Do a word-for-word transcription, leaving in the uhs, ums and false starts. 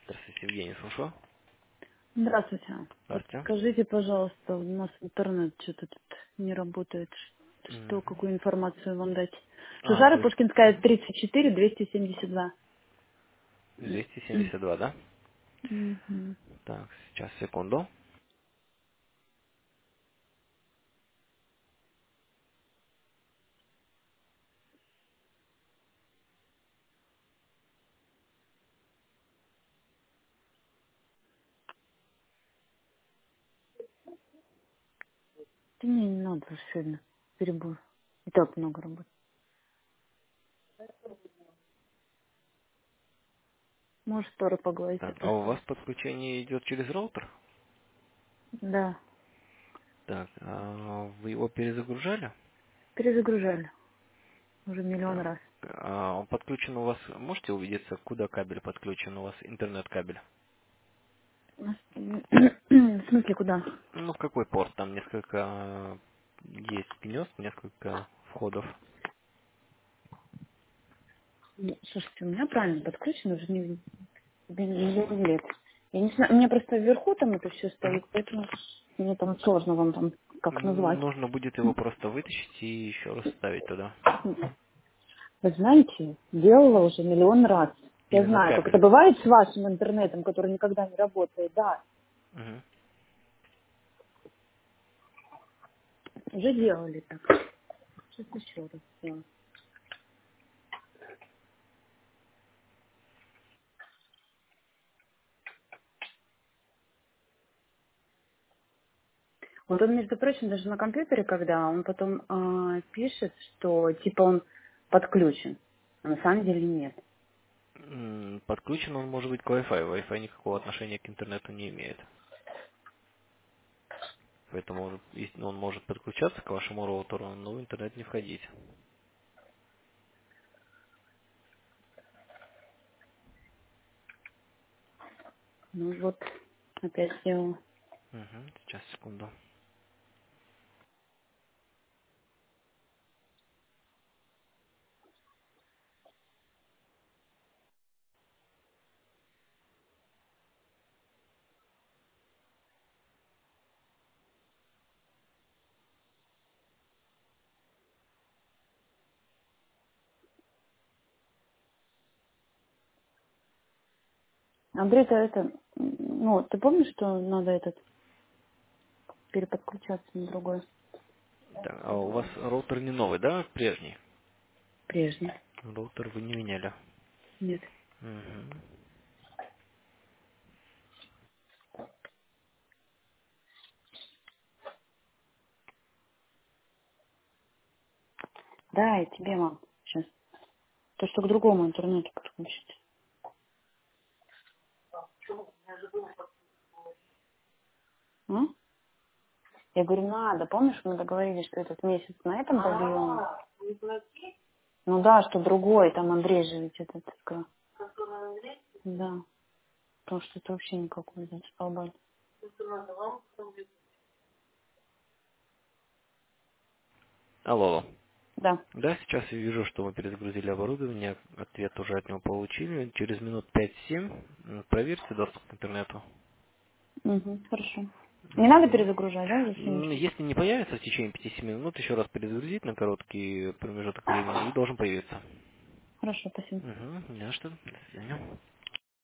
Здравствуйте, Евгений, слушаю. Здравствуйте. Здравствуйте. Подскажите, пожалуйста, у нас интернет что-то тут не работает. Что, Мгм. какую информацию вам дать? А, Шушара вы Пушкинская, тридцать четыре, двести семьдесят два. двести семьдесят два, да? Мгм. Так, сейчас, секунду. Да мне не надо уж сегодня. Перебор. И так много работы. Может, тоже поговорить, Так, а это у вас самое. подключение идет через роутер? Да, Так, а вы его перезагружали? перезагружали. Уже миллион Так, раз. а он подключен у вас, можете убедиться, куда кабель подключен у вас, интернет-кабель? У нас- В смысле, куда? Ну, в какой порт? Там несколько а, есть гнезд, несколько входов. Ну, слушайте, у меня правильно подключено, уже не, Да не миллион лет. Я не знаю, у меня просто вверху там это все Мгм. стоит, поэтому мне там сложно вам там как М, назвать. Нужно будет его просто вытащить и еще раз вставить туда. Вы знаете, делала уже миллион раз. Я Именно знаю, как это кабель. бывает с вашим интернетом, который никогда не работает. Да, Мгм. уже делали так. Сейчас еще раз сделаем. Вот он, между прочим, даже на компьютере, когда он потом а, пишет, что типа он подключен, а на самом деле нет. М, Подключен он может быть к Wi-Fi. Wi-Fi никакого отношения к интернету не имеет. Поэтому он если он может подключаться к вашему роутеру, но в интернет не входить. Ну вот, опять сделала. Мгм, сейчас, секунду. Андрей, то это, м, ну, ты помнишь, что надо этот переподключаться на другой Так, а у вас роутер не новый, да, прежний? прежний? Роутер вы не меняли. Нет. Мгм. Да, и тебе, мам, сейчас. То, что к другому интернету подключить. А? Я говорю, надо. Помнишь, мы договорились, что этот месяц на этом добьем? Ну да, что другой, там Андрей же ведь этот. сказал. Да, потому что это вообще никакой, значит, столбай. Алло, алло. Да. Да, сейчас я вижу, что мы перезагрузили оборудование. Ответ уже от него получили. Через минут пять-семь проверьте доступ к интернету. Угу, хорошо. Не надо Мгм. перезагружать, да, за все М, ничего? Если не появится в течение пяти-семи минут, еще раз перезагрузить на короткий промежуток времени и должен появиться. Хорошо, спасибо. Угу, не за что. До свидания.